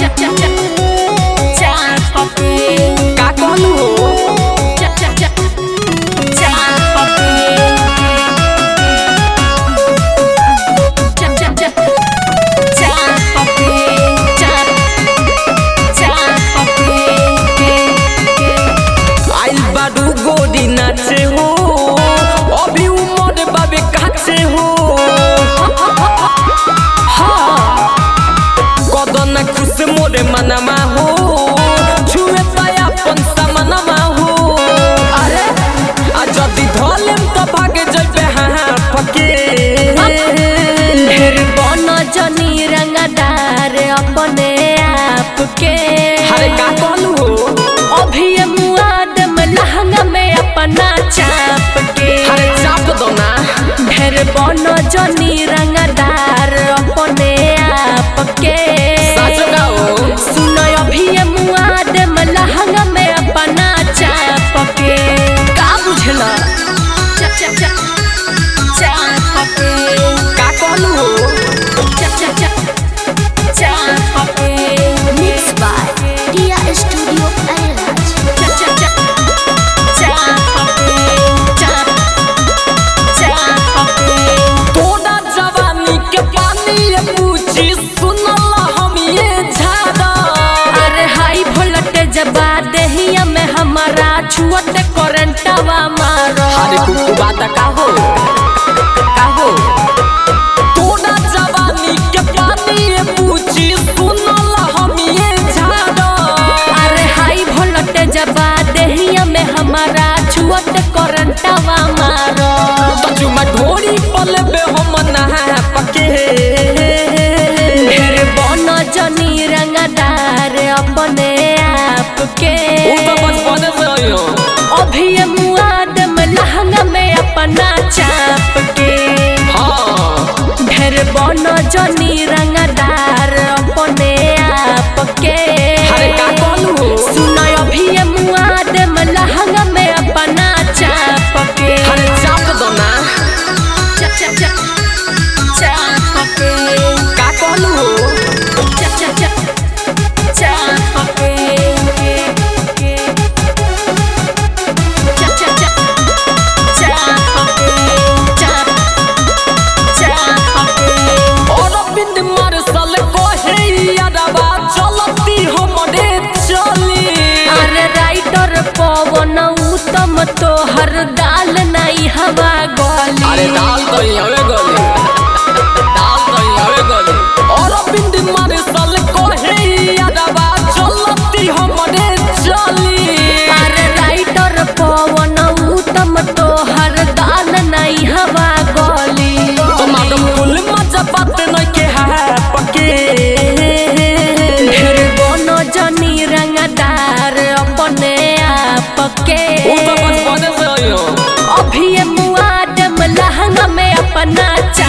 का कहलू हो आइल बाडू गोरी नाचे हो अभी उमर बाबे काचे हो कदन खुश मोरे मनमा हो छुए पाया अपन समनमा हो अरे आ जदी धलेम तो भागे जइबे हां फके ढेर बन जनी रंगदार अपने आप के। अरे का कहलू हो अभी मुआदम लहंगा में अपना चाप के। अरे चाप दो ना ढेर बन जनी रंगदार अपने आप के। सच गाओ सुनो अभी मुआदम लहंगा में अपना चाप के। का बुझला चाप के। का कहलू हो Mixed by Dia Studio Airlines. तोड़ा जवानी के पानी ये पूछी सुनल हम ये झाड़ा अरे हाई वोल्टेज बा देहिया में हमारा छुअत करंटवा मारो। अरे कुकु बात का हो तोड़ा जवानी के पानी ये पूछी सुनल हम ये झाड़ा अरे हाई वोल्टेज बा देहिया में हमारा छुअत करंटवा मारो। तो चुमा ढोरी पलबे हम नहा पके ढेर बन जनी रंगदार अपने आप के। उ तो बचपन से आयो अभी मुआदम लहंगा में अपना चाप के। हां ढेर बन जनी रंगदार अपने आप के। अरे का कहलू हो सुनो अभी मुआदम लहंगा में अपना चाप के। अरे चाप दो ना चाप के। का कहलू हो अरविंद मार्शल कहे यादवा चलती हमरे चली अरे राइटर पवन उत्तम तो हर दाल नहीं हवा गली। अरे दाल तो हवे गली अरविंद मार्शल कहे यादवा चलती हमरे चली अरे राइटर पवन उत्तम तो हर दाल नहीं हवा गली। तो मैडम कुल मजा बात नहीं के है पके ढेर बन जनी रंगदार अपने आप के। उ तो बचपन से आयो अभी मुआदम लहंगा में अपना